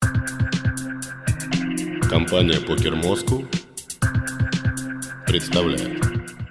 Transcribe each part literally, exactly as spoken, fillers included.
Компания Покер Москва представляет.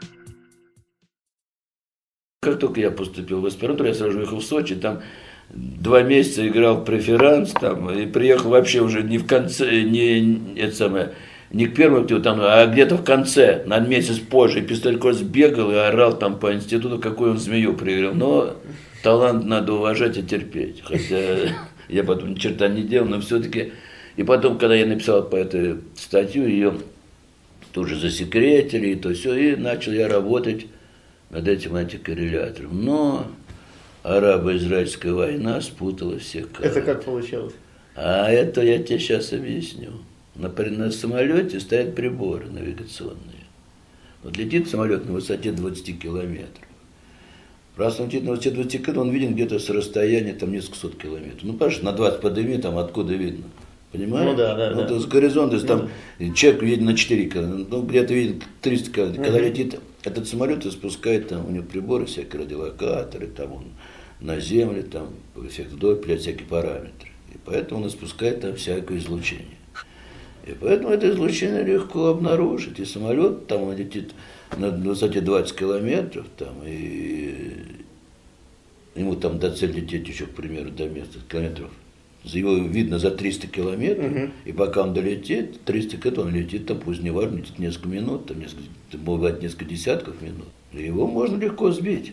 Как только я поступил в аспирантуру, я сразу же уехал в Сочи, там два месяца играл в преферанс, там, и приехал вообще уже не в конце, не, это самое, не к первому, там, а где-то в конце, на месяц позже. И Пистольков сбегал и орал там по институту, какую он змею проиграл. Но талант надо уважать и терпеть. Хотя я потом ни черта не делал, но все-таки... И потом, когда я написал по этой статью, ее тоже засекретили, и то все, и начал я работать над этим антикоррелятором. Но арабо-израильская война спутала всех карт. Это как получилось? А это я тебе сейчас объясню. Например, на самолете стоят приборы навигационные. Вот летит самолет на высоте двадцати километров. Раз он летит на высоте двадцати километров, он виден где-то с расстояния там несколько сот километров. Ну, понимаешь, на двадцать подними, там откуда видно. Понимаешь? Ну да, да. Ну, да. С горизонта, ну, там да. Человек виден на четыре километра, ну, где-то виден триста километров. Когда uh-huh. летит этот самолет и спускает, там у него приборы, всякие радиолокаторы, там он на земле, там всякие вдоль, всякие параметры. И поэтому он спускает там всякое излучение. И поэтому это излучение легко обнаружить. И самолет там он летит на высоте двадцать километров, там, и ему там до цели лететь еще, к примеру, до места километров. Его видно за триста километров, uh-huh. и пока он долетит, триста километров он летит, там пусть не важно, летит несколько минут, там несколько, бывает несколько десятков минут. И его можно легко сбить.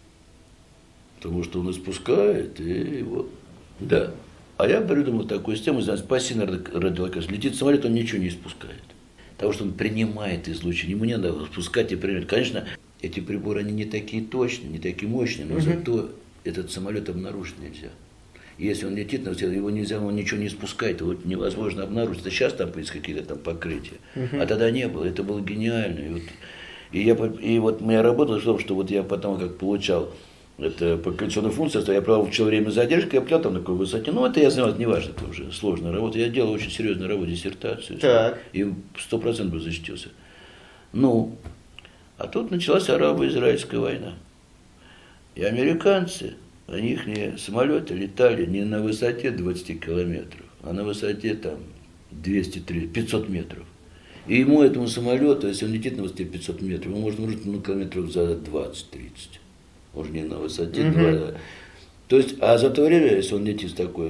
Потому что он испускает, и вот. Да. А я придумал такую систему, пассивный радиолокатор. Летит самолет, он ничего не испускает. Потому что он принимает излучение. Ему не надо спускать и принимать. Конечно, эти приборы, они не такие точные, не такие мощные, но uh-huh. зато этот самолет обнаружить нельзя. Если он летит, его нельзя, он ничего не спускает, его невозможно обнаружить. Это сейчас там есть какие-то там покрытия, uh-huh. а тогда не было. Это было гениально. И вот, и я, и вот моя работа в том, что вот я потом как получал это по корреляционной функции, я получил время задержки, я плял там на такой высоте. Ну, это я знал, это не важно, это уже сложная работа. Я делал очень серьезную работу, диссертацию. Так. И сто процентов защитился. Ну, а тут началась арабо-израильская война. И американцы, у них не самолеты летали не на высоте двадцати километров, а на высоте там двести пятьсот метров. И ему, этому самолету, если он летит на высоте пятьсот метров, ему можно выручить ну, километров за двадцать-тридцать. Может, не на высоте. Uh-huh. два. То есть, а за то время, если он летит с такой,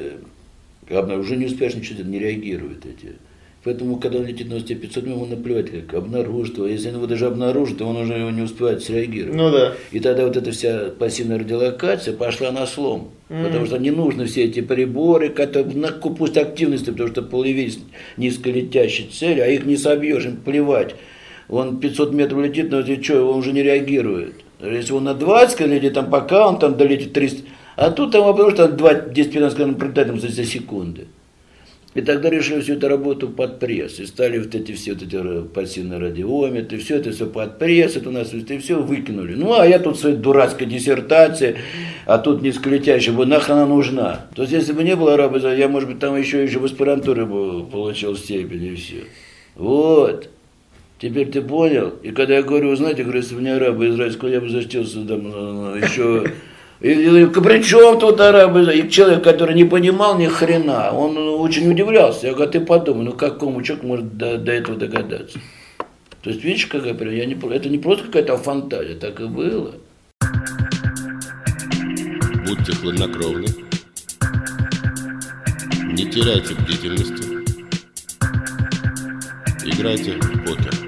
э, уже не успеешь ничего делать, не реагирует эти. Поэтому, когда он летит на высоте пятьсот метров, ему наплевать, как обнаружит его. Если он его даже обнаружит, то он уже его не успевает среагировать. Ну да. И тогда вот эта вся пассивная радиолокация пошла на слом. Mm-hmm. Потому что не нужны все эти приборы, которые на пусть активности, потому что половина низколетящей цели, а их не собьешь, им плевать. Он пятьсот метров летит, но если что, он уже не реагирует. Если он на двадцать летит, там пока он там долетит триста, а тут там потому что десять-пятнадцать километров пролетает за секунды. И тогда решили всю эту работу под пресс. И стали вот эти все вот эти пассивные радиометры, все это все под пресс, это у нас и все выкинули. Ну, а я тут своей дурацкой диссертации, а тут низколетящая, бы нахрен она нужна. То есть, если бы не было арабо, я, может быть, там еще, еще в аспирантуре бы получил степень и все. Вот. Теперь ты понял? И когда я говорю, знаете, говорю, если бы не арабы израильского, я бы защитился там еще... И, и, при чем тут арабы? И человек, который не понимал ни хрена, он очень удивлялся. Я говорю, ты подумай, ну какому человеку может до, до этого догадаться? То есть, видишь, какая, я не, это не просто какая-то фантазия, так и было. Будьте хладнокровны, не теряйте бдительности, играйте в покер.